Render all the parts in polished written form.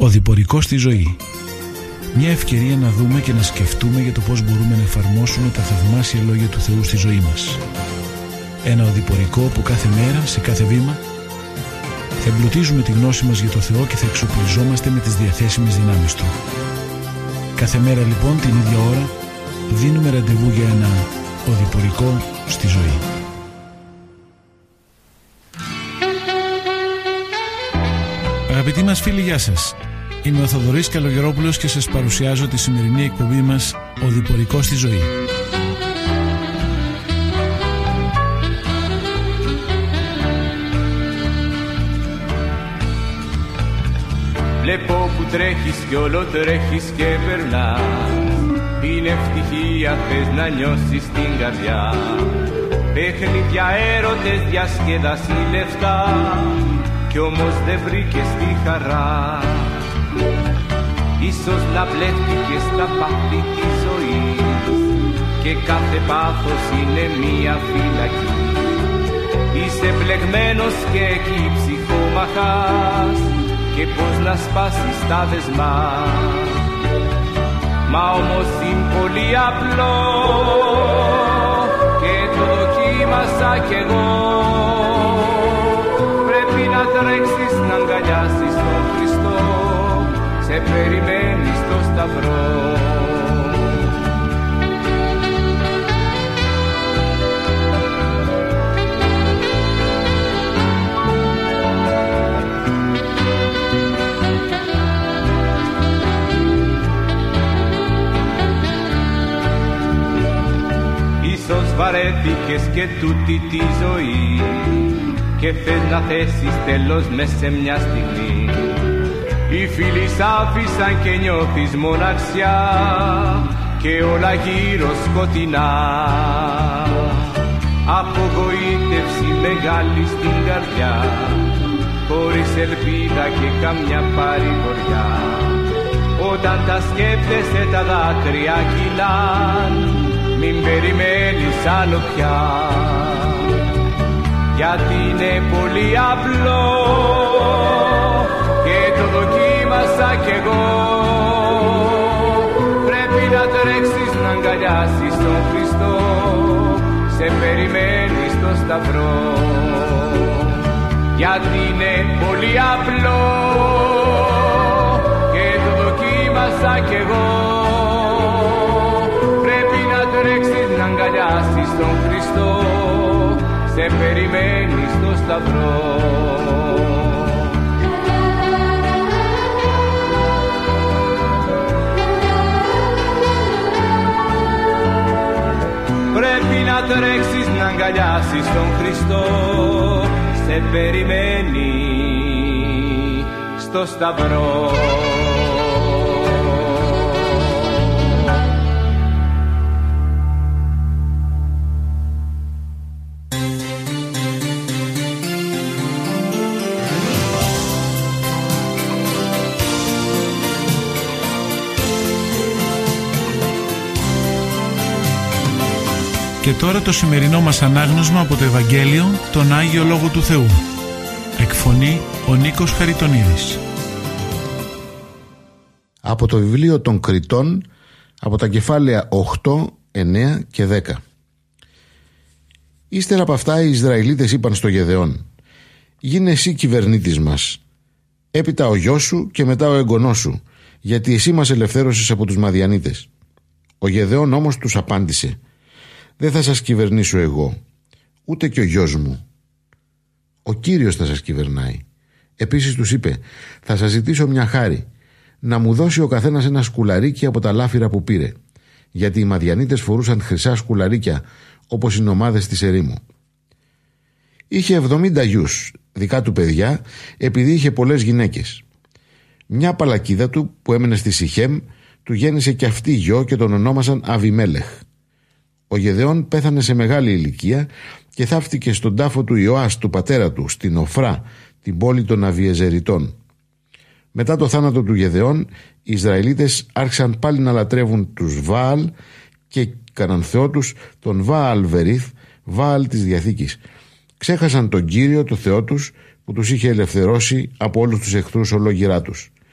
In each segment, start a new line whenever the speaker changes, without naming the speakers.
Οδηπορικό στη ζωή. Μια ευκαιρία να δούμε και να σκεφτούμε για το πώς μπορούμε να εφαρμόσουμε τα θαυμάσια λόγια του Θεού στη ζωή μας. Ένα οδηπορικό που κάθε μέρα, σε κάθε βήμα, θα εμπλουτίζουμε τη γνώση μας για το Θεό και θα εξοπλιζόμαστε με τις διαθέσιμες δυνάμεις Του. Κάθε μέρα λοιπόν την ίδια ώρα δίνουμε ραντεβού για ένα οδηπορικό στη ζωή. Αγαπητοί μας φίλοι, γεια σας. Είμαι ο Θοδωρής Καλογερόπουλος και σας παρουσιάζω τη σημερινή εκπομπή μας «Οδηπορικό στη ζωή».
Βλέπω που τρέχεις κι όλο τρέχεις και περνάς. Είναι ευτυχία, θες να νιώσεις την καρδιά. Παιχνίδια, έρωτες, διασκέδαση, λεφτά, κι όμως δεν βρήκες τη χαρά. Ίσως να μπλέχτηκες στα πάθη της ζωής και κάθε πάθος είναι μία φυλακή. Είσαι μπλεγμένος και εκεί ψυχόμαχας και πώς να σπάσεις τα δεσμά. Μα όμως είναι πολύ απλό και το δοκίμασα κι εγώ. Πρέπει να τρέξεις να αγκαλιάσεις τον Χριστό, σε περιμένει στο σταυρό. Ίσως βαρέθηκες και τούτη τη ζωή και θες να θέσεις τέλος μες σε μια στιγμή. Οι φίλοι σ' άφησαν και νιώθεις μοναξιά και όλα γύρω σκοτεινά. Απογοήτευση μεγάλη στην καρδιά, χωρίς ελπίδα και καμιά παρηγοριά. Όταν τα σκέφτεσαι τα δάκρυα κυλάν, μην περιμένεις άλλο πια. Γιατί είναι πολύ απλό και το δοκίμασα κι εγώ. Πρέπει να τρέξεις να αγκαλιάσεις τον Χριστό, σε περιμένει στο σταυρό. Γιατί είναι πολύ απλό και το δοκίμασα κι εγώ. Πρέπει να τρέξεις να αγκαλιάσεις τον Χριστό, σε περιμένει στο σταυρό. Πρέπει να τρέξεις να αγκαλιάσεις τον Χριστό, σε περιμένει στο σταυρό.
Και τώρα το σημερινό μας ανάγνωσμα από το Ευαγγέλιο, τον Άγιο Λόγο του Θεού. Εκφωνεί ο Νίκος Χαριτονίδης.
Από το βιβλίο των Κριτών, από τα κεφάλαια 8, 9 και 10. Ύστερα από αυτά οι Ισραηλίτες είπαν στο Γεδεών: «Γίνε εσύ κυβερνήτης μας, έπειτα ο γιος σου και μετά ο εγγονός σου, γιατί εσύ μας ελευθέρωσες από τους Μαδιανίτες». Ο Γεδεών όμως τους απάντησε: «Δεν θα σας κυβερνήσω εγώ, ούτε και ο γιος μου. Ο Κύριος θα σας κυβερνάει». Επίσης τους είπε: «Θα σας ζητήσω μια χάρη, να μου δώσει ο καθένας ένα σκουλαρίκι από τα λάφυρα που πήρε, γιατί οι Μαδιανίτες φορούσαν χρυσά σκουλαρίκια όπως οι νομάδες της ερήμου». Είχε 70 γιους, δικά του παιδιά, επειδή είχε πολλές γυναίκες. Μια παλακίδα του που έμενε στη Σιχέμ του γέννησε και αυτή γιο και τον ονόμασαν Αβιμέλεχ. Ο Γεδεών πέθανε σε μεγάλη ηλικία και θαύτηκε στον τάφο του Ιωάς, του πατέρα του, στην Οφρά, την πόλη των Αβιεζεριτών. Μετά το θάνατο του Γεδεών, οι Ισραηλίτες άρχισαν πάλι να λατρεύουν τους Βάαλ και κάναν θεό τους τον Βάαλ Βερίθ, Βάαλ της Διαθήκης. Ξέχασαν τον Κύριο, το Θεό τους, που τους είχε ελευθερώσει από όλους τους εχθρούς ολόγυρά τους.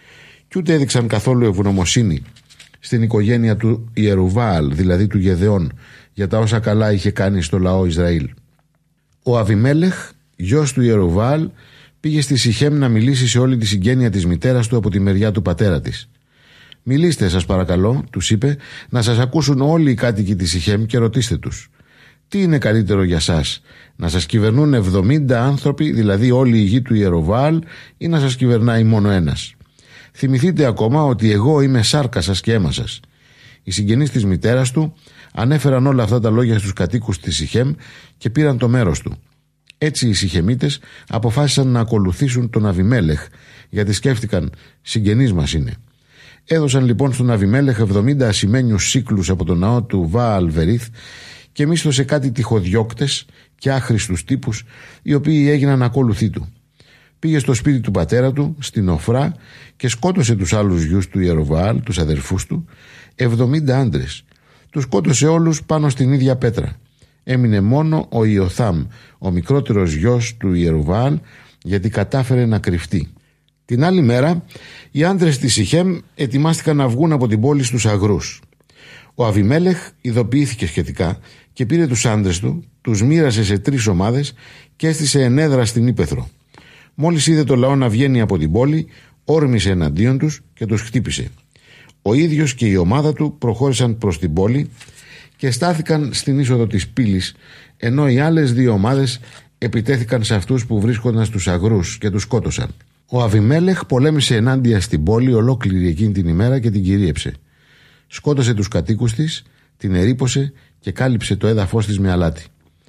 κι ούτε έδειξαν καθόλου ευγνωμοσύνη στην οικογένεια του Ιερουβάαλ, δηλαδή του Γεδεών, για τα όσα καλά είχε κάνει στο λαό Ισραήλ. Ο Αβιμέλεχ, γιος του Ιερουβάαλ, πήγε στη Σιχέμ να μιλήσει σε όλη τη συγγένεια της μητέρας του από τη μεριά του πατέρα της. «Μιλήστε, σας παρακαλώ», τους είπε, «να σας ακούσουν όλοι οι κάτοικοι της Σιχέμ και ρωτήστε τους. Τι είναι καλύτερο για σας, να σας κυβερνούν 70 άνθρωποι, δηλαδή όλη η γη του Ιεροβάαλ, ή να σας κυβερνάει μόνο ένας? Θυμηθείτε ακόμα ότι εγώ είμαι σάρκα σας και αίμα σας». Οι συγγενείς της μητέρας του ανέφεραν όλα αυτά τα λόγια στους κατοίκους της Σιχέμ και πήραν το μέρος του. Έτσι οι Σιχεμίτες αποφάσισαν να ακολουθήσουν τον Αβιμέλεχ, γιατί σκέφτηκαν, συγγενείς μας είναι. Έδωσαν λοιπόν στον Αβιμέλεχ 70 ασημένιους σύκλους από τον ναό του Βαάλ Βερίθ και μίσθωσε κάτι τυχοδιώκτες και άχρηστους τύπους, οι οποίοι έγιναν ακόλουθοί του. Πήγε στο σπίτι του πατέρα του, στην Οφρά, και σκότωσε τους άλλους γιους του Ιεροβαάλ, τους αδερφούς του, 70 άντρες. Τους σκότωσε όλους πάνω στην ίδια πέτρα. Έμεινε μόνο ο Ιωθάμ, ο μικρότερος γιος του Ιεροβαάλ, γιατί κατάφερε να κρυφτεί. Την άλλη μέρα, οι άντρες της Σιχέμ ετοιμάστηκαν να βγουν από την πόλη στους αγρούς. Ο Αβιμέλεχ ειδοποιήθηκε σχετικά και πήρε τους άντρες του, τους μοίρασε σε 3 ομάδες και έστησε ενέδρα στην ύπαιθρο. Μόλις είδε το λαό να βγαίνει από την πόλη, όρμησε εναντίον τους και τους χτύπησε. Ο ίδιος και η ομάδα του προχώρησαν προς την πόλη και στάθηκαν στην είσοδο της πύλης, ενώ οι άλλες 2 ομάδες επιτέθηκαν σε αυτούς που βρίσκονταν στους αγρούς και τους σκότωσαν. Ο Αβιμέλεχ πολέμησε ενάντια στην πόλη ολόκληρη εκείνη την ημέρα και την κυρίεψε. Σκότωσε τους κατοίκους της, την ερείπωσε και κάλυψε το έδαφος της με αλάτι.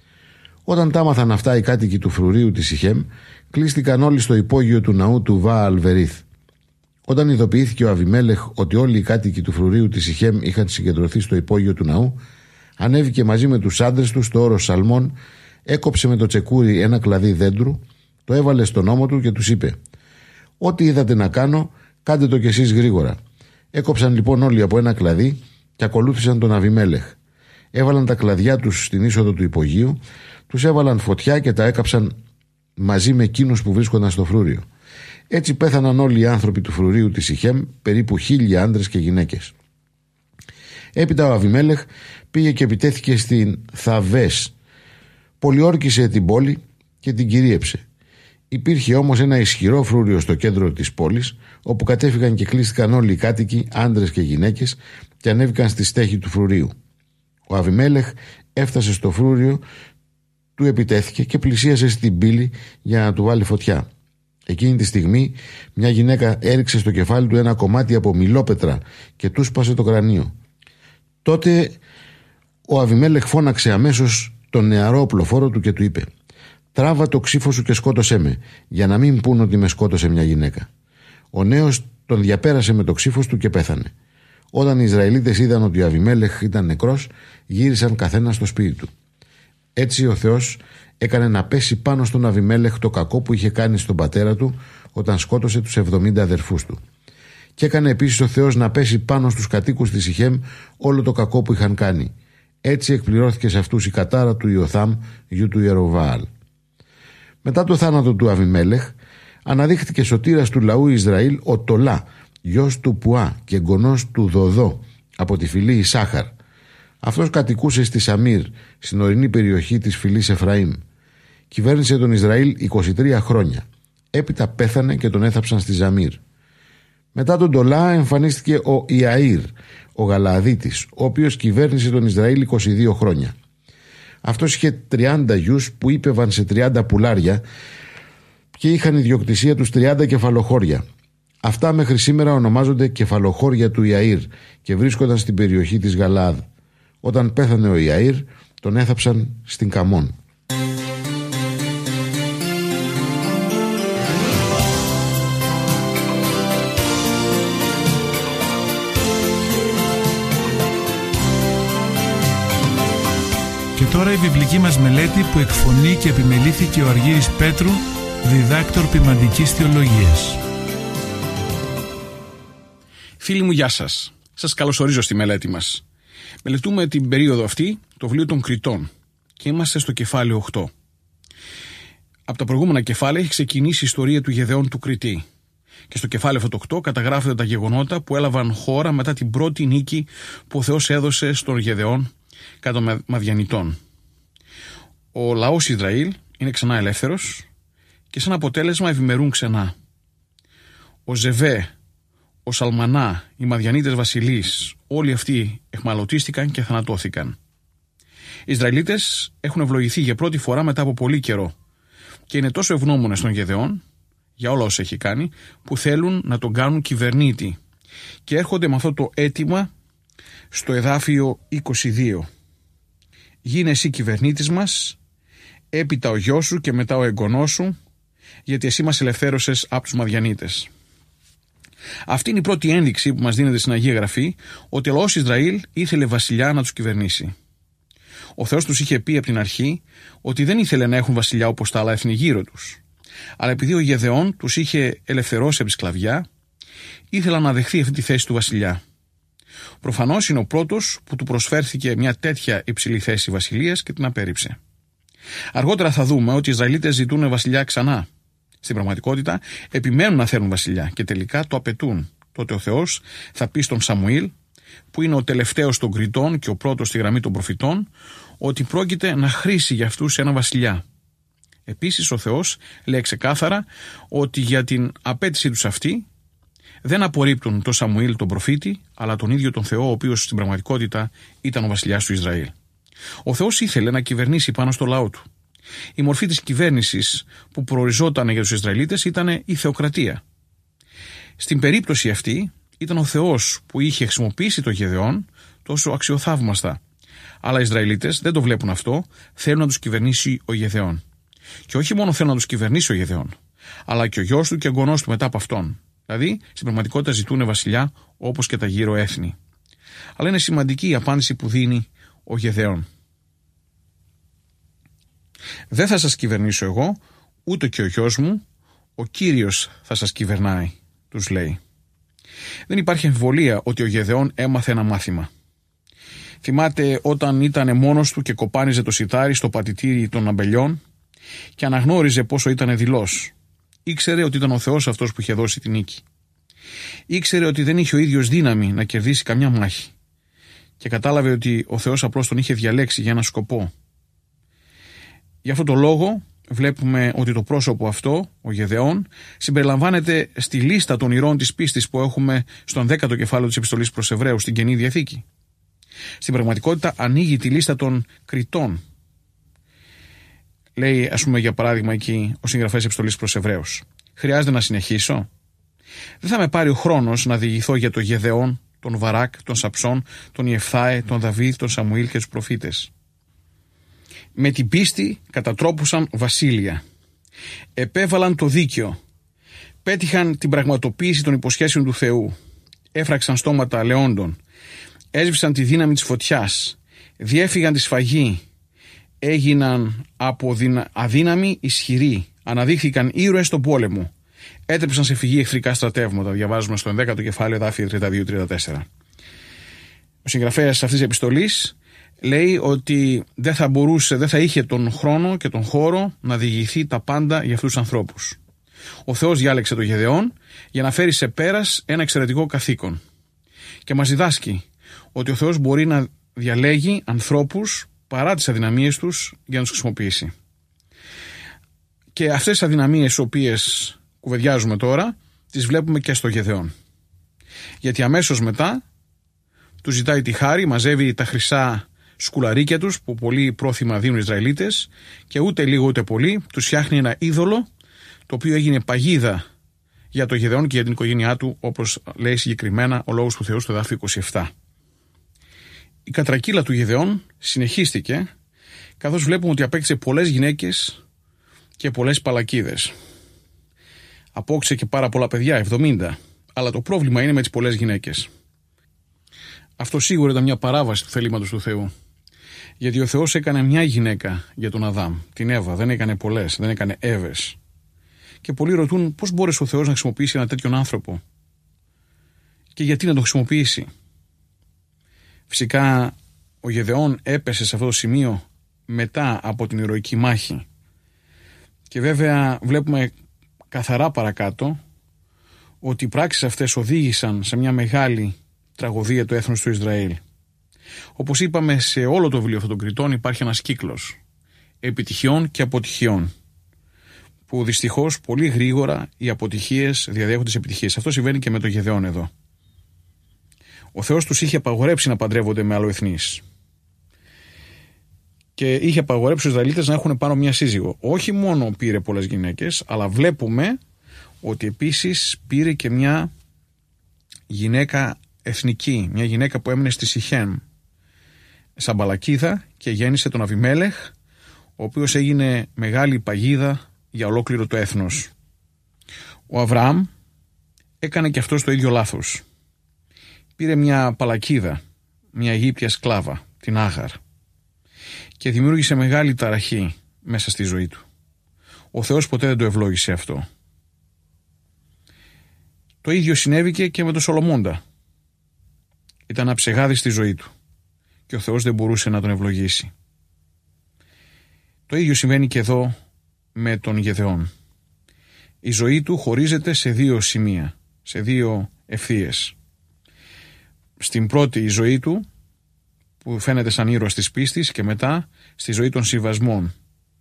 Όταν τα άμαθαν αυτά οι κάτοικοι του φρουρίου της Σιχέμ, κλείστηκαν όλοι στο υπόγειο του ναού του Βαάλ Βερίθ. Όταν ειδοποιήθηκε ο Αβιμέλεχ ότι όλοι οι κάτοικοι του φρουρίου της Σιχέμ είχαν συγκεντρωθεί στο υπόγειο του ναού, ανέβηκε μαζί με τους άντρες του στο όρος Σαλμών, έκοψε με το τσεκούρι ένα κλαδί δέντρου, το έβαλε στον ώμο του και τους είπε: «Ό,τι είδατε να κάνω, κάντε το κι εσείς γρήγορα». Έκοψαν λοιπόν όλοι από ένα κλαδί και ακολούθησαν τον Αβιμέλεχ. Έβαλαν τα κλαδιά τους στην είσοδο του υπογείου, τους έβαλαν φωτιά και τα έκαψαν μαζί με εκείνους που βρίσκονταν στο φρούριο. Έτσι πέθαναν όλοι οι άνθρωποι του φρουρίου της Σιχέμ, περίπου 1.000 άντρες και γυναίκες. Έπειτα ο Αβιμέλεχ πήγε και επιτέθηκε στην Θαβές. Πολιόρκησε την πόλη και την κυρίεψε. Υπήρχε όμως ένα ισχυρό φρούριο στο κέντρο της πόλης, όπου κατέφυγαν και κλείστηκαν όλοι οι κάτοικοι, άντρες και γυναίκες, και ανέβηκαν στη στέχη του φρουρίου. Ο Αβιμέλεχ έφτασε στο φρούριο, του επιτέθηκε και πλησίασε στην πύλη για να του βάλει φωτιά. Εκείνη τη στιγμή μια γυναίκα έριξε στο κεφάλι του ένα κομμάτι από μιλόπετρα και του σπάσε το κρανίο. Τότε ο Αβιμέλεχ φώναξε αμέσως τον νεαρό οπλοφόρο του και του είπε: «Τράβα το ξύφο σου και σκότωσέ με, για να μην πούν ότι με σκότωσε μια γυναίκα». Ο νέος τον διαπέρασε με το ξύφος του και πέθανε. Όταν οι Ισραηλίτες είδαν ότι ο Αβιμέλεχ ήταν νεκρός, γύρισαν καθένα στο σπίτι του. Έτσι ο Θεός έκανε να πέσει πάνω στον Αβιμέλεχ το κακό που είχε κάνει στον πατέρα του όταν σκότωσε τους 70 αδερφούς του. Και έκανε επίσης ο Θεός να πέσει πάνω στους κατοίκους της Σιχέμ όλο το κακό που είχαν κάνει. Έτσι εκπληρώθηκε σε αυτούς η κατάρα του Ιωθάμ, γιου του Ιεροβαάλ. Μετά το θάνατο του Αβιμέλεχ, αναδείχθηκε σωτήρας του λαού Ισραήλ ο Τολά, γιος του Πουά και εγγονός του Δοδό, από τη φυλή Ισάχαρ. Αυτός κατοικούσε στη Σαμίρ, στην ορεινή περιοχή της φυλής Εφραήμ. Κυβέρνησε τον Ισραήλ 23 χρόνια. Έπειτα πέθανε και τον έθαψαν στη Ζαμίρ. Μετά τον Τολά εμφανίστηκε ο Ιαΐρ, ο Γαλααδίτης, ο οποίος κυβέρνησε τον Ισραήλ 22 χρόνια. Αυτός είχε 30 γιους που ύπευαν σε 30 πουλάρια και είχαν ιδιοκτησία τους 30 κεφαλοχώρια. Αυτά μέχρι σήμερα ονομάζονται κεφαλοχώρια του Ιαΐρ και βρίσκονταν στην περιοχή της Γαλαάδ. Όταν πέθανε ο Ιαΐρ, τον έθαψαν στην Καμών.
Και τώρα η βιβλική μας μελέτη που εκφωνεί και επιμελήθηκε ο Αργύρης Πέτρου, διδάκτορ ποιμαντικής θεολογίας.
Φίλοι μου, γεια σας. Σας καλωσορίζω στη μελέτη μας. Μελετούμε την περίοδο αυτή το βιβλίο των Κριτών και είμαστε στο κεφάλαιο 8. Από τα προηγούμενα κεφάλαια έχει ξεκινήσει η ιστορία του Γεδεών του Κριτή. Και στο κεφάλαιο 8 καταγράφονται τα γεγονότα που έλαβαν χώρα μετά την πρώτη νίκη που ο Θεός έδωσε στον Γεδεών κατά των Μαδιανιτών. Ο λαός Ισραήλ είναι ξανά ελεύθερος και σαν αποτέλεσμα ευημερούν ξανά. Ο Ζεβέ, ο Σαλμανά, οι Μαδιανίτες βασιλείς, όλοι αυτοί εχμαλωτίστηκαν και θανατώθηκαν. Οι Ισραηλίτες έχουν ευλογηθεί για πρώτη φορά μετά από πολύ καιρό και είναι τόσο ευγνώμονες στον Γεδεών για όλα όσα έχει κάνει που θέλουν να τον κάνουν κυβερνήτη και έρχονται με αυτό το αίτημα στο εδάφιο 22. Γίνε εσύ κυβερνήτης μας, έπειτα ο γιος σου και μετά ο εγγονός σου, γιατί εσύ μας ελευθέρωσες από τους Μαδιανίτες. Αυτή είναι η πρώτη ένδειξη που μας δίνεται στην Αγία Γραφή ότι ο λαός Ισραήλ ήθελε βασιλιά να τους κυβερνήσει. Ο Θεός τους είχε πει από την αρχή ότι δεν ήθελε να έχουν βασιλιά όπως τα άλλα έθνη γύρω τους. Αλλά επειδή ο Γεδεών τους είχε ελευθερώσει από τη σκλαβιά, ήθελε να δεχθεί αυτή τη θέση του βασιλιά. Προφανώς είναι ο πρώτος που του προσφέρθηκε μια τέτοια υψηλή θέση βασιλείας και την απέρριψε. Αργότερα θα δούμε ότι οι Ισραηλίτες ζητούν βασιλιά ξανά. Στην πραγματικότητα επιμένουν να θέλουν βασιλιά και τελικά το απαιτούν. Τότε ο Θεός θα πει στον Σαμουήλ, που είναι ο τελευταίος των κριτών και ο πρώτος στη γραμμή των προφητών, ότι πρόκειται να χρήσει για αυτούς ένα βασιλιά. Επίσης ο Θεός λέει ξεκάθαρα ότι για την απέτηση τους αυτή δεν απορρίπτουν τον Σαμουήλ τον προφήτη, αλλά τον ίδιο τον Θεό, ο οποίος στην πραγματικότητα ήταν ο βασιλιάς του Ισραήλ. Ο Θεός ήθελε να κυβερνήσει πάνω στο λαό του. Η μορφή της κυβέρνησης που προοριζόταν για τους Ισραηλίτες ήταν η θεοκρατία. Στην περίπτωση αυτή ήταν ο Θεός που είχε χρησιμοποιήσει το Γεδεών τόσο αξιοθαύμαστα. Αλλά οι Ισραηλίτες δεν το βλέπουν αυτό, θέλουν να τους κυβερνήσει ο Γεδεών. Και όχι μόνο θέλουν να τους κυβερνήσει ο Γεδεών, αλλά και ο γιος του και ο εγγονός του μετά από αυτόν. Δηλαδή, στην πραγματικότητα ζητούν βασιλιά όπως και τα γύρω έθνη. Αλλά είναι σημαντική η απάντηση που δίνει ο Γεδεών. Δεν θα σας κυβερνήσω εγώ, ούτε και ο γιος μου, ο Κύριος θα σας κυβερνάει, τους λέει. Δεν υπάρχει αμφιβολία ότι ο Γεδεών έμαθε ένα μάθημα. Θυμάται όταν ήταν μόνος του και κοπάνιζε το σιτάρι στο πατητήρι των αμπελιών και αναγνώριζε πόσο ήταν δειλός. Ήξερε ότι ήταν ο Θεός αυτός που είχε δώσει την νίκη. Ήξερε ότι δεν είχε ο ίδιος δύναμη να κερδίσει καμιά μάχη και κατάλαβε ότι ο Θεός απλώς τον είχε διαλέξει για ένα σκοπό. Γι' αυτό το λόγο βλέπουμε ότι το πρόσωπο αυτό, ο Γεδεών, συμπεριλαμβάνεται στη λίστα των ηρώων της πίστης που έχουμε στον 10ο κεφάλαιο της Επιστολής προς Εβραίους στην Καινή Διαθήκη. Στην πραγματικότητα ανοίγει τη λίστα των κριτών. Λέει, ας πούμε, για παράδειγμα, εκεί ο συγγραφέας Επιστολής προς Εβραίους. Χρειάζεται να συνεχίσω. Δεν θα με πάρει ο χρόνος να διηγηθώ για τον Γεδεών, τον Βαράκ, τον Σαψόν, τον Ιεφθάε, τον Δαβίδ, τον Σαμουήλ και τους προφήτες. Με την πίστη κατατρόπουσαν βασίλεια. Επέβαλαν το δίκαιο. Πέτυχαν την πραγματοποίηση των υποσχέσεων του Θεού. Έφραξαν στόματα λεόντων. Έσβησαν τη δύναμη της φωτιάς. Διέφυγαν τη σφαγή. Έγιναν από αδύναμοι ισχυροί. Αναδείχθηκαν ήρωες στον πόλεμο. Έτρεψαν σε φυγή εχθρικά στρατεύματα. Διαβάζουμε στο 11ο κεφάλαιο, εδάφια 32-34. Ο συγγραφέας αυτής της επιστολής λέει ότι δεν θα είχε τον χρόνο και τον χώρο να διηγηθεί τα πάντα για αυτούς τους ανθρώπους. Ο Θεός διάλεξε τον Γεδεών για να φέρει σε πέρας ένα εξαιρετικό καθήκον. Και μας διδάσκει ότι ο Θεός μπορεί να διαλέγει ανθρώπους παρά τις αδυναμίες τους για να τους χρησιμοποιήσει. Και αυτές τις αδυναμίες τις οποίες κουβεντιάζουμε τώρα τις βλέπουμε και στο Γεδεών. Γιατί αμέσως μετά του ζητάει τη χάρη, μαζεύει τα χρυσά σκουλαρίκια τους που πολύ πρόθυμα δίνουν οι Ισραηλίτες και ούτε λίγο ούτε πολύ τους φτιάχνει ένα είδωλο το οποίο έγινε παγίδα για το Γεδεών και για την οικογένειά του, όπως λέει συγκεκριμένα ο Λόγος του Θεού στο εδάφιο 27. Η κατρακύλα του Γεδεών συνεχίστηκε καθώς βλέπουμε ότι απέκτησε πολλές γυναίκες και πολλές παλακίδες. Απόκτησε και πάρα πολλά παιδιά, 70, αλλά το πρόβλημα είναι με τις πολλές γυναίκες. Αυτό σίγουρα ήταν μια παράβαση του θελήματος του Θεού. Γιατί ο Θεός έκανε μια γυναίκα για τον Αδάμ, την Εύα, δεν έκανε πολλές, δεν έκανε Εύες. Και πολλοί ρωτούν πώς μπόρεσε ο Θεός να χρησιμοποιήσει ένα τέτοιον άνθρωπο και γιατί να τον χρησιμοποιήσει. Φυσικά ο Γεδεών έπεσε σε αυτό το σημείο μετά από την ηρωική μάχη. Και βέβαια βλέπουμε καθαρά παρακάτω ότι οι πράξεις αυτές οδήγησαν σε μια μεγάλη τραγωδία του έθνους του Ισραήλ. Όπως είπαμε, σε όλο το βιβλίο αυτών των Κριτών υπάρχει ένας κύκλος επιτυχιών και αποτυχιών, που δυστυχώς πολύ γρήγορα οι αποτυχίες διαδέχονται τις επιτυχίες. Αυτό συμβαίνει και με το Γεδεών εδώ. Ο Θεός τους είχε απαγορέψει να παντρεύονται με αλλοεθνείς και είχε απαγορέψει τους Ισραηλίτες να έχουν πάνω μια σύζυγο. Όχι μόνο πήρε πολλές γυναίκες, αλλά βλέπουμε ότι επίσης πήρε και μια γυναίκα εθνική, μια γυναίκα που έμεινε στη Σιχέμ, Σαμπαλακίδα, και γέννησε τον Αβιμέλεχ, ο οποίος έγινε μεγάλη παγίδα για ολόκληρο το έθνος. Ο Αβραάμ έκανε και αυτός το ίδιο λάθος. Πήρε μια Παλακίδα, μια Αιγύπτια σκλάβα, την Άγαρ, και δημιούργησε μεγάλη ταραχή μέσα στη ζωή του. Ο Θεός ποτέ δεν το ευλόγησε αυτό. Το ίδιο συνέβηκε και με τον Σολομώντα. Ήταν αψεγάδης στη ζωή του και ο Θεός δεν μπορούσε να τον ευλογήσει. Το ίδιο συμβαίνει και εδώ με τον Γεδεών. Η ζωή του χωρίζεται σε δύο σημεία, σε δύο ευθείες. Στην πρώτη, η ζωή του, που φαίνεται σαν ήρωας της πίστης, και μετά στη ζωή των συμβασμών.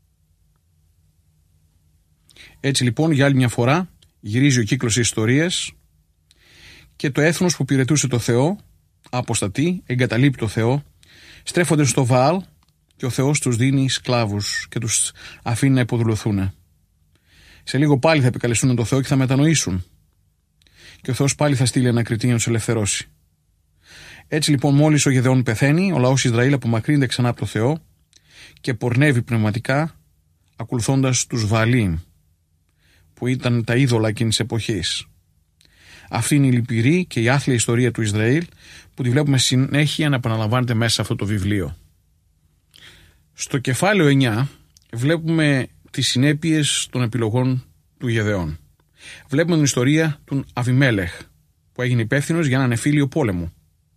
Έτσι λοιπόν, για άλλη μια φορά γυρίζει ο κύκλος της ιστορίας και το έθνος που υπηρετούσε το Θεό αποστατεί, εγκαταλείπει το Θεό, στρέφονται στο Βαάλ και ο Θεός τους δίνει σκλάβους και τους αφήνει να υποδουλωθούν. Σε λίγο πάλι θα επικαλεστούν το Θεό και θα μετανοήσουν και ο Θεός πάλι θα στείλει ένα κριτή να τους ελευθερώσει. Έτσι λοιπόν, μόλις ο Γεδεών πεθαίνει, ο λαός Ισραήλ απομακρύνεται ξανά από το Θεό και πορνεύει πνευματικά, ακολουθώντας τους Βααλίμ, που ήταν τα είδωλα εκείνης της εποχής. Αυτή είναι η λυπηρή και η άθλια ιστορία του Ισραήλ, που τη βλέπουμε συνέχεια να επαναλαμβάνεται μέσα σε αυτό το βιβλίο. Στο κεφάλαιο 9 βλέπουμε τις συνέπειες των επιλογών του Γεδεών. Βλέπουμε την ιστορία του Αβιμέλεχ, που έγινε υπεύθυνος για έναν εμφύλιο πόλεμο.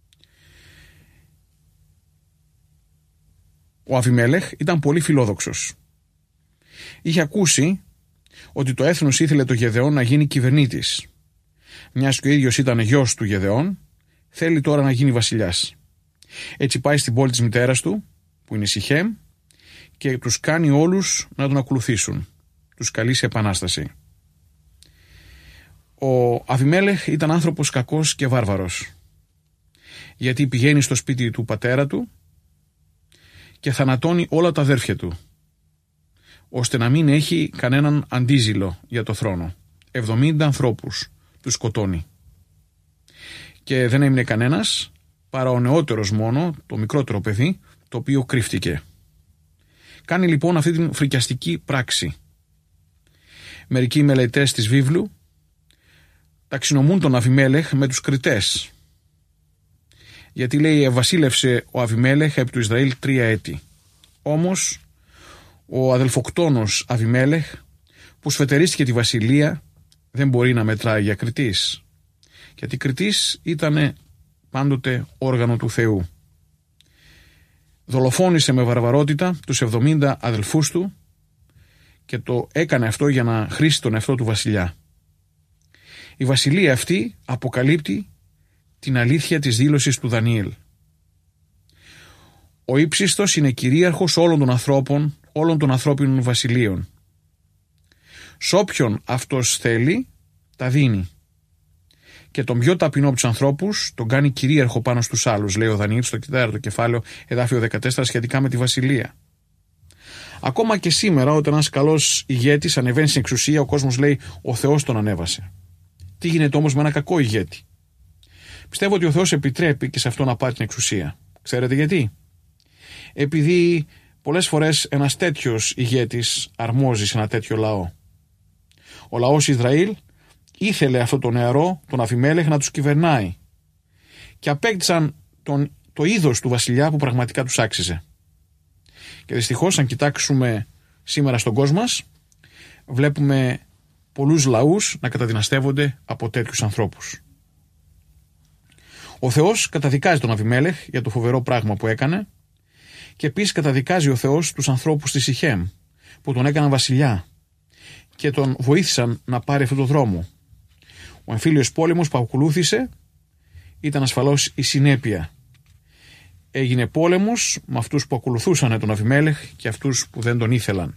Ο Αβιμέλεχ ήταν πολύ φιλόδοξος. Είχε ακούσει ότι το έθνος ήθελε το Γεδεών να γίνει κυβερνήτης. Μιας και ο ίδιος ήταν γιος του Γεδεών, θέλει τώρα να γίνει βασιλιάς. Έτσι πάει στην πόλη της μητέρας του, που είναι η Σιχέμ, και τους κάνει όλους να τον ακολουθήσουν. Τους καλεί σε επανάσταση. Ο Αβιμέλεχ ήταν άνθρωπος κακός και βάρβαρος, γιατί πηγαίνει στο σπίτι του πατέρα του και θανατώνει όλα τα αδέρφια του, ώστε να μην έχει κανέναν αντίζηλο για το θρόνο. 70 ανθρώπους τους σκοτώνει. Και δεν έμεινε κανένας παρά ο νεότερος μόνο, το μικρότερο παιδί, το οποίο κρύφτηκε. Κάνει λοιπόν αυτή την φρικιαστική πράξη. Μερικοί μελετές της βίβλου ταξινομούν τον Αβιμέλεχ με τους κριτές, γιατί λέει βασίλευσε ο Αβιμέλεχ επί του Ισραήλ 3 έτη. Όμως ο αδελφοκτόνος Αβιμέλεχ, που σφετερίστηκε τη βασιλεία, δεν μπορεί να μετράει για κριτής, γιατί κριτής ήταν πάντοτε όργανο του Θεού. Δολοφόνησε με βαρβαρότητα τους 70 αδελφούς του και το έκανε αυτό για να χρήσει τον εαυτό του βασιλιά. Η βασιλεία αυτή αποκαλύπτει την αλήθεια της δήλωσης του Δανιήλ. Ο ύψιστος είναι κυρίαρχος όλων των ανθρώπων, όλων των ανθρώπινων βασιλείων. Σ' όποιον αυτός θέλει, τα δίνει. Και τον πιο ταπεινό από τους ανθρώπους τον κάνει κυρίαρχο πάνω στους άλλους, λέει ο Δανιήλ στο 4ο κεφάλαιο, εδάφιο 14, σχετικά με τη βασιλεία. Ακόμα και σήμερα, όταν ένας καλός ηγέτης ανεβαίνει στην εξουσία, ο κόσμος λέει ο Θεός τον ανέβασε. Τι γίνεται όμως με ένα κακό ηγέτη? Πιστεύω ότι ο Θεός επιτρέπει και σε αυτό να πάρει την εξουσία. Ξέρετε γιατί? Επειδή πολλές φορές ένας τέτοιος ηγέτης αρμόζει σε ένα τέτοιο λαό. Ο λαός Ισραήλ ήθελε αυτό το νεαρό, τον Αβιμέλεχ, να τους κυβερνάει και απέκτησαν το είδος του βασιλιά που πραγματικά τους άξιζε. Και δυστυχώς, αν κοιτάξουμε σήμερα στον κόσμο μας, βλέπουμε πολλούς λαούς να καταδυναστεύονται από τέτοιους ανθρώπους. Ο Θεός καταδικάζει τον Αβιμέλεχ για το φοβερό πράγμα που έκανε και επίσης καταδικάζει ο Θεός τους ανθρώπους της Σιχέμ που τον έκαναν βασιλιά και τον βοήθησαν να πάρει αυτόν τον δρόμο. Ο Ο εμφύλιος πόλεμος που ακολούθησε ήταν ασφαλώς η συνέπεια. Έγινε πόλεμος με αυτούς που ακολουθούσαν τον Αβιμέλεχ και αυτούς που δεν τον ήθελαν.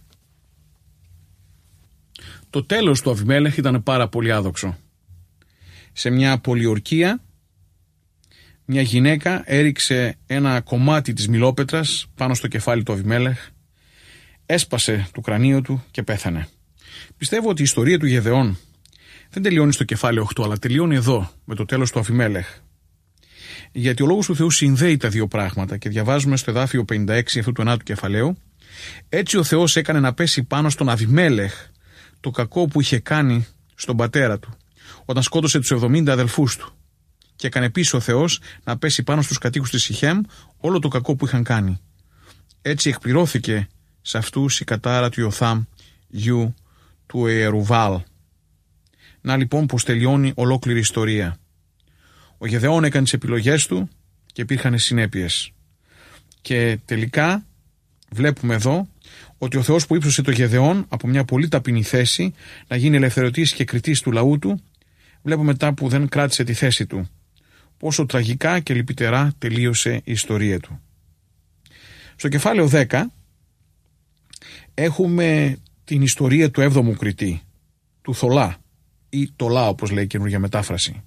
Το τέλος του Αβιμέλεχ ήταν πάρα πολύ άδοξο. Σε μια πολιορκία, μια γυναίκα έριξε ένα κομμάτι της μιλόπετρας πάνω στο κεφάλι του Αβιμέλεχ, έσπασε το κρανίο του και πέθανε. Πιστεύω ότι η ιστορία του Γεδεών δεν τελειώνει στο κεφάλαιο 8, αλλά τελειώνει εδώ, με το τέλος του Αβιμέλεχ. Γιατί ο λόγος του Θεού συνδέει τα δύο πράγματα και διαβάζουμε στο εδάφιο 56 αυτού του 9ου κεφαλαίου. Έτσι ο Θεός έκανε να πέσει πάνω στον Αβιμέλεχ το κακό που είχε κάνει στον πατέρα του, όταν σκότωσε τους 70 αδελφούς του. Και έκανε πίσω ο Θεός να πέσει πάνω στους κατοίκους της Σιχέμ όλο το κακό που είχαν κάνει. Έτσι εκπληρώθηκε σε αυτούς η κατάρα του Ιωθάμ, γιου του Ιερουβάλ. Να λοιπόν πως τελειώνει ολόκληρη η ιστορία. Ο Γεδεών έκανε τις επιλογές του και υπήρχαν συνέπειες. Και τελικά βλέπουμε εδώ ότι ο Θεός που ύψωσε το Γεδεών από μια πολύ ταπεινή θέση να γίνει ελευθερωτής και κριτής του λαού του, βλέπουμε μετά που δεν κράτησε τη θέση του. Πόσο τραγικά και λυπητερά τελείωσε η ιστορία του. Στο κεφάλαιο 10 έχουμε την ιστορία του 7ου κριτή, του Θολά ή Τολά όπως λέει η καινούργια μετάφραση.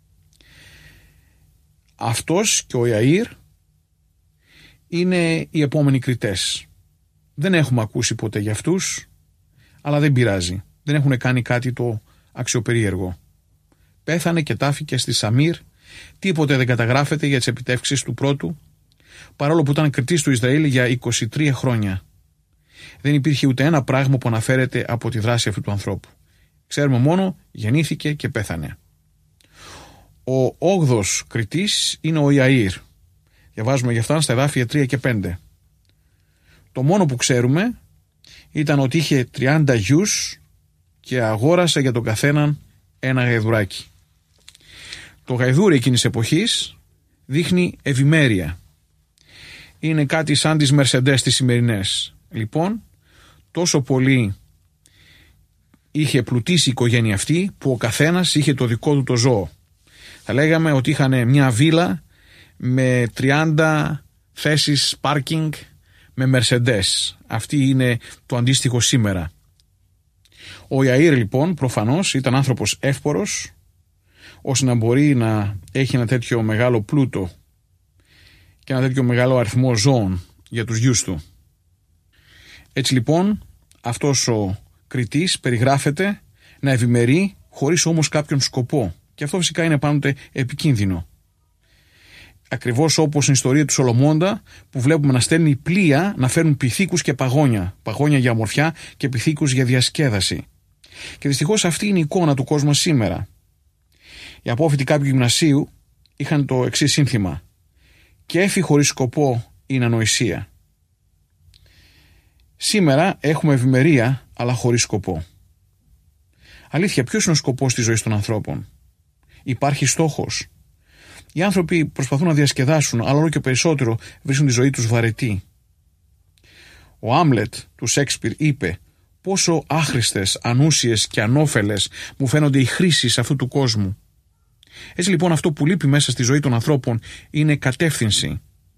Αυτός και ο Ιαΐρ είναι οι επόμενοι κριτές. Δεν έχουμε ακούσει ποτέ για αυτούς, αλλά δεν πειράζει. Δεν έχουν κάνει κάτι το αξιοπερίεργο. Πέθανε και τάφηκε στη Σαμίρ, τίποτε δεν καταγράφεται για τις επιτεύξεις του πρώτου, παρόλο που ήταν κριτής του Ισραήλ για 23 χρόνια. Δεν υπήρχε ούτε ένα πράγμα που αναφέρεται από τη δράση αυτού του ανθρώπου. Ξέρουμε μόνο γεννήθηκε και πέθανε. Ο 8ος κριτής είναι ο Ιαΐρ. Διαβάζουμε γι' αυτά στα εδάφια 3 και 5. Το μόνο που ξέρουμε ήταν ότι είχε 30 γιους και αγόρασε για τον καθέναν ένα γαϊδουράκι. Το γαϊδούρι εκείνης εποχής δείχνει ευημέρεια. Είναι κάτι σαν τις Mercedes τις σημερινές. Λοιπόν, τόσο πολύ είχε πλουτίσει η οικογένεια αυτή που ο καθένας είχε το δικό του το ζώο. Θα λέγαμε ότι είχαν μια βίλα με 30 θέσεις πάρκινγκ με Mercedes. Αυτή είναι το αντίστοιχο σήμερα. Ο Ιαΐρ λοιπόν προφανώς ήταν άνθρωπος εύπορος ώστε να μπορεί να έχει ένα τέτοιο μεγάλο πλούτο και ένα τέτοιο μεγάλο αριθμό ζώων για τους γιους του. Έτσι λοιπόν αυτός ο κριτής περιγράφεται να ευημερεί χωρίς όμως κάποιον σκοπό και αυτό φυσικά είναι πάντοτε επικίνδυνο. Ακριβώς όπως στην ιστορία του Σολομώντα που βλέπουμε να στέλνει πλοία να φέρουν πυθίκους και παγόνια. Παγόνια για ομορφιά και πυθίκους για διασκέδαση. Και δυστυχώς αυτή είναι η εικόνα του κόσμου σήμερα. Οι απόφοιτοι κάποιου γυμνασίου είχαν το εξής σύνθημα. Κέφι χωρίς σκοπό είναι ανοησία. Σήμερα έχουμε ευημερία αλλά χωρίς σκοπό. Αλήθεια, ποιος είναι ο σκοπός της ζωής των ανθρώπων? Υπάρχει στόχος? Οι άνθρωποι προσπαθούν να διασκεδάσουν, αλλά όλο και περισσότερο βρίσκουν τη ζωή τους βαρετή. Ο Άμλετ του Σέξπιρ είπε πόσο άχρηστες, ανούσιες και ανώφελες μου φαίνονται οι χρήσεις αυτού του κόσμου. Έτσι λοιπόν αυτό που λείπει μέσα στη ζωή των ανθρώπων είναι κατεύθυνση.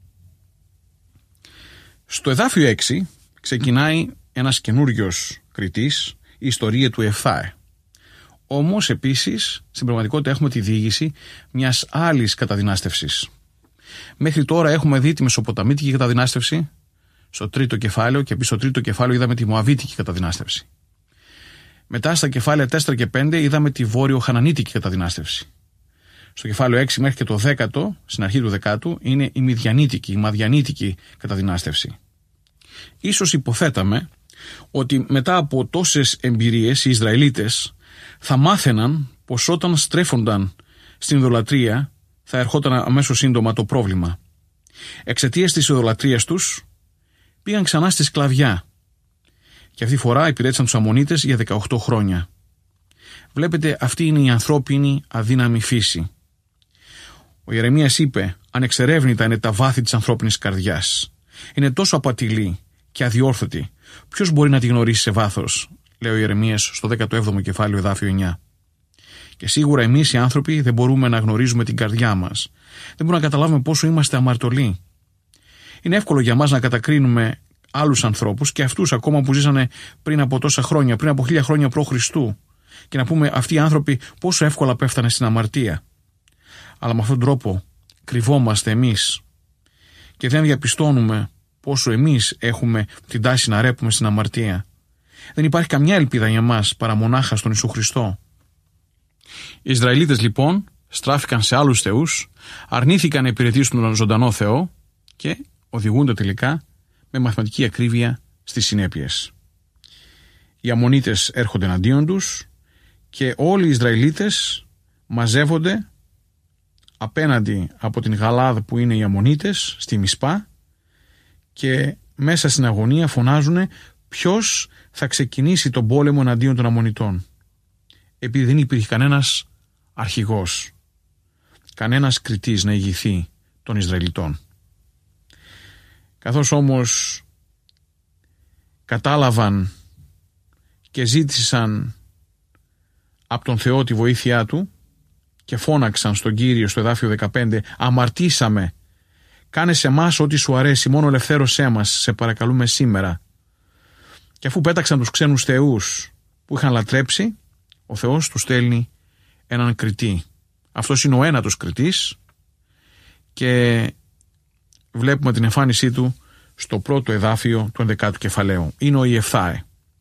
Στο εδάφιο 6 ξεκινάει ένας καινούριος κριτής, η ιστορία του Εφθάε. Όμως επίσης στην πραγματικότητα έχουμε τη διήγηση μιας άλλης καταδυνάστευσης. Μέχρι τώρα έχουμε δει τη Μεσοποταμίτικη καταδυνάστευση στο 3ο κεφάλαιο και επίσης στο 3ο κεφάλαιο είδαμε τη Μωαβίτικη καταδυνάστευση. Μετά στα κεφάλαια 4 και 5 είδαμε τη Βόρειο-Χανανίτικη καταδυνάστευση. Στο κεφάλαιο 6 μέχρι και το 10ο, στην αρχή του 10ου, είναι η Μηδιανίτικη, η Μαδιανίτικη καταδυνάστευση. Ίσως υποθέταμε ότι μετά από τόσες εμπειρίες οι Ισραηλίτες θα μάθαιναν πως όταν στρέφονταν στην ιδωλατρία θα ερχόταν αμέσως σύντομα το πρόβλημα. Εξαιτίας της ιδωλατρίας τους πήγαν ξανά στη σκλαβιά και αυτή τη φορά υπηρέτησαν τους Αμμονίτες για 18 χρόνια. Βλέπετε, αυτή είναι η ανθρώπινη αδύναμη φύση. Ο Ιερεμίας είπε, ανεξερεύνητα είναι τα βάθη της ανθρώπινης καρδιάς. Είναι τόσο απατηλή και αδιόρθωτη. Ποιος μπορεί να τη γνωρίσει σε βάθος, λέει ο Ιερεμίας στο 17ο κεφάλαιο εδάφιο 9. Και σίγουρα εμείς οι άνθρωποι δεν μπορούμε να γνωρίζουμε την καρδιά μας. Δεν μπορούμε να καταλάβουμε πόσο είμαστε αμαρτωλοί. Είναι εύκολο για μας να κατακρίνουμε άλλους ανθρώπους, και αυτούς ακόμα που ζήσανε πριν από τόσα χρόνια, πριν από 1000 χρόνια π.Χ., και να πούμε αυτοί οι άνθρωποι πόσο εύκολα πέφτανε στην αμαρτία. Αλλά με αυτόν τον τρόπο κρυβόμαστε εμείς και δεν διαπιστώνουμε πόσο εμείς έχουμε την τάση να ρέπουμε στην αμαρτία. Δεν υπάρχει καμιά ελπίδα για μας παρά μονάχα στον Ιησού Χριστό. Οι Ισραηλίτες λοιπόν στράφηκαν σε άλλους θεούς, αρνήθηκαν να υπηρετήσουν τον ζωντανό Θεό και οδηγούνται τελικά με μαθηματική ακρίβεια στις συνέπειες. Οι Αμμονίτες έρχονται εναντίον τους και όλοι οι Ισραηλίτες μαζεύονται απέναντι από την Γαλάδ που είναι οι Αμμονίτες στη Μισπά και μέσα στην αγωνία φωνάζουν ποιος θα ξεκινήσει τον πόλεμο εναντίον των Αμμονιτών. Επειδή δεν υπήρχε κανένας αρχηγός, κανένας κριτής να ηγηθεί των Ισραηλιτών. Καθώς όμως κατάλαβαν και ζήτησαν από τον Θεό τη βοήθειά του και φώναξαν στον Κύριο στο εδάφιο 15, αμαρτήσαμε, κάνε σε εμάς ό,τι σου αρέσει, μόνο ελευθέρωσέ μας, σε παρακαλούμε σήμερα. Και αφού πέταξαν τους ξένους θεούς που είχαν λατρέψει, ο Θεός τους στέλνει έναν κριτή. Αυτός είναι ο ένατος κριτής και βλέπουμε την εμφάνισή του στο πρώτο εδάφιο του 11ου κεφαλαίου. Είναι ο Ιεφθάε.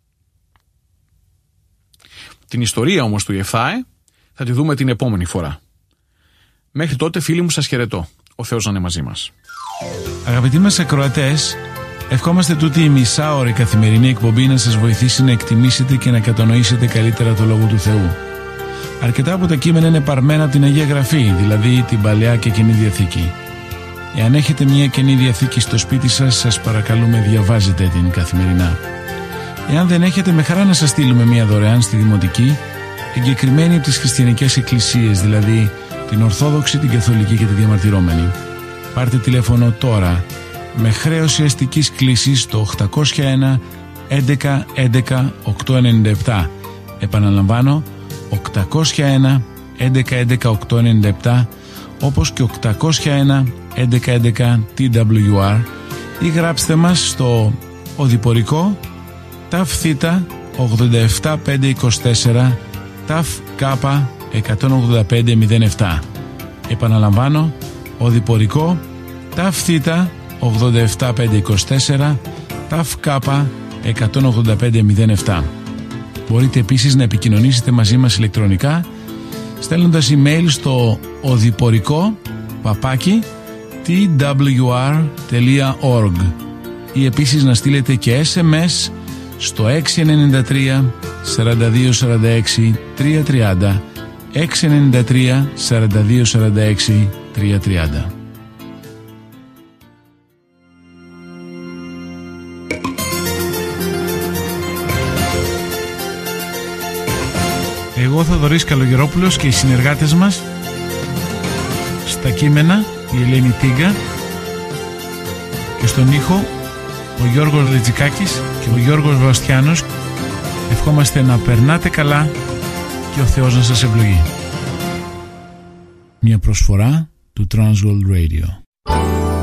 Την ιστορία όμως του Ιεφθάε θα τη δούμε την επόμενη φορά. Μέχρι τότε, φίλοι μου, σας χαιρετώ. Ο Θεός να είναι μαζί μας.
Αγαπητοί μας ακροατές, ευχόμαστε τούτη η μισάωρη καθημερινή εκπομπή να σας βοηθήσει να εκτιμήσετε και να κατανοήσετε καλύτερα το Λόγο του Θεού. Αρκετά από τα κείμενα είναι παρμένα από την Αγία Γραφή, δηλαδή την Παλαιά και Καινή Διαθήκη. Εάν έχετε μια Καινή Διαθήκη στο σπίτι σας, σας παρακαλούμε διαβάζετε την καθημερινά. Εάν δεν έχετε, με χαρά να σας στείλουμε μια δωρεάν στη Δημοτική, εγκεκριμένη από τις χριστιανικές εκκλησίες, δηλαδή την Ορθόδοξη, την Καθολική και τη Διαμαρτυρόμενη. Πάρτε τηλέφωνο τώρα με χρέωση αστικής κλήσης στο 801 11 11 897. Επαναλαμβάνω, 801 11 11 897, όπως και 801 11 11 TWR, ή γράψτε μας στο οδηπορικό ΤΑΦ Θ 87524 ΤΑΦ Κ 18507. Επαναλαμβάνω, οδηπορικό ΤΑΦ Θ 87524 ΤΑΦ Κ 18507. Μπορείτε επίσης να επικοινωνήσετε μαζί μας ηλεκτρονικά στέλνοντας email στο οδηπορικό@twr.org ή επίσης να στείλετε και SMS στο 693 42 46 330, 693 42 46 330. Εγώ Θοδωρής Καλογερόπουλος και οι συνεργάτες μας στα κείμενα η Ελένη Τίγκα και στον ήχο ο Γιώργος Λετζικάκης και ο Γιώργος Βαστιάνος. Ευχόμαστε να περνάτε καλά και ο Θεός να σας ευλογεί. Μια προσφορά του Transworld Radio.